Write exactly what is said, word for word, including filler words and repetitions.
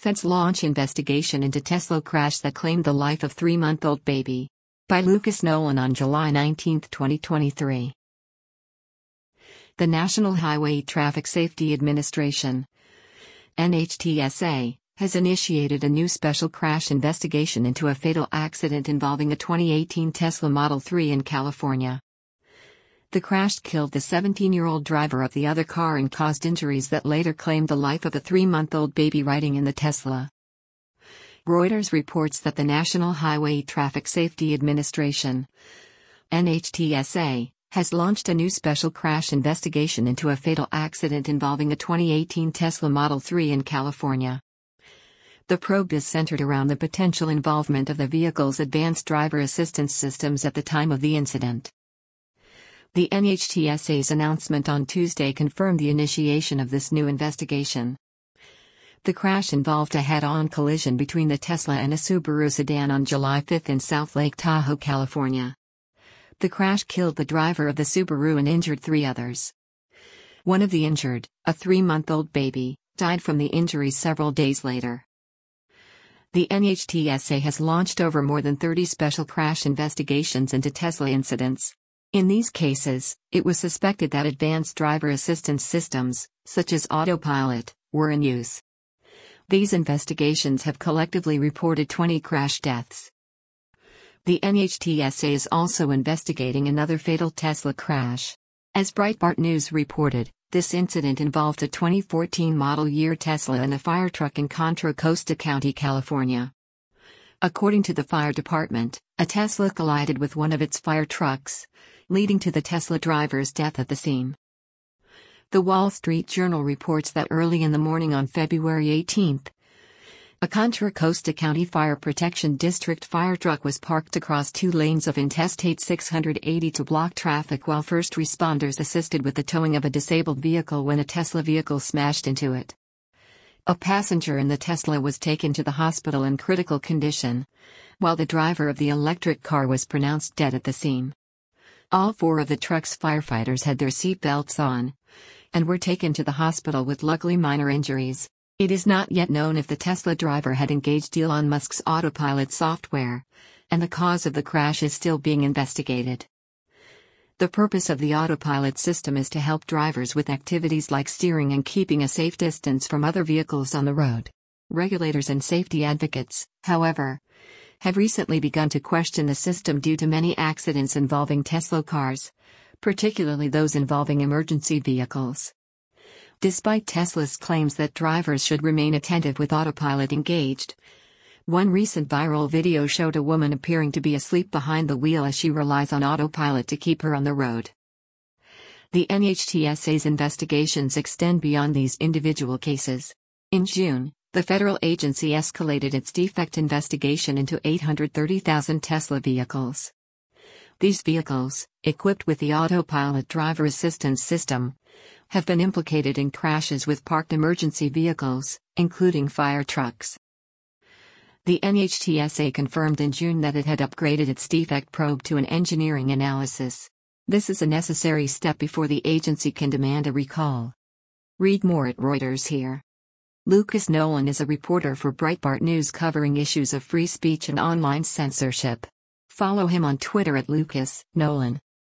Feds launch investigation into Tesla crash that claimed the life of three-month-old baby. By Lucas Nolan on July nineteenth, twenty twenty-three. The National Highway Traffic Safety Administration, N H T S A, has initiated a new special crash investigation into a fatal accident involving a twenty eighteen Tesla Model three in California. The crash killed the seventeen-year-old driver of the other car and caused injuries that later claimed the life of a three-month-old baby riding in the Tesla. Reuters reports that the National Highway Traffic Safety Administration, N H T S A, has launched a new special crash investigation into a fatal accident involving a twenty eighteen Tesla Model three in California. The probe is centered around the potential involvement of the vehicle's advanced driver assistance systems at the time of the incident. The N H T S A's announcement on Tuesday confirmed the initiation of this new investigation. The crash involved a head-on collision between the Tesla and a Subaru sedan on July fifth in South Lake Tahoe, California. The crash killed the driver of the Subaru and injured three others. One of the injured, a three-month-old baby, died from the injuries several days later. The N H T S A has launched over more than thirty special crash investigations into Tesla incidents. In these cases, it was suspected that advanced driver assistance systems, such as autopilot, were in use. These investigations have collectively reported twenty crash deaths. The N H T S A is also investigating another fatal Tesla crash. As Breitbart News reported, this incident involved a twenty fourteen model year Tesla and a fire truck in Contra Costa County, California. According to the fire department, a Tesla collided with one of its fire trucks, leading to the Tesla driver's death at the scene. The Wall Street Journal reports that early in the morning on February eighteenth, a Contra Costa County Fire Protection District fire truck was parked across two lanes of Interstate six eighty to block traffic while first responders assisted with the towing of a disabled vehicle when a Tesla vehicle smashed into it. A passenger in the Tesla was taken to the hospital in critical condition, while the driver of the electric car was pronounced dead at the scene. All four of the truck's firefighters had their seat belts on and were taken to the hospital with luckily minor injuries. It is not yet known if the Tesla driver had engaged Elon Musk's autopilot software, and the cause of the crash is still being investigated. The purpose of the autopilot system is to help drivers with activities like steering and keeping a safe distance from other vehicles on the road. Regulators and safety advocates, however, have recently begun to question the system due to many accidents involving Tesla cars, particularly those involving emergency vehicles. Despite Tesla's claims that drivers should remain attentive with autopilot engaged, one recent viral video showed a woman appearing to be asleep behind the wheel as she relies on autopilot to keep her on the road. The N H T S A's investigations extend beyond these individual cases. In June, the federal agency escalated its defect investigation into eight hundred thirty thousand Tesla vehicles. These vehicles, equipped with the autopilot driver assistance system, have been implicated in crashes with parked emergency vehicles, including fire trucks. The N H T S A confirmed in June that it had upgraded its defect probe to an engineering analysis. This is a necessary step before the agency can demand a recall. Read more at Reuters here. Lucas Nolan is a reporter for Breitbart News covering issues of free speech and online censorship. Follow him on Twitter at Lucas Nolan.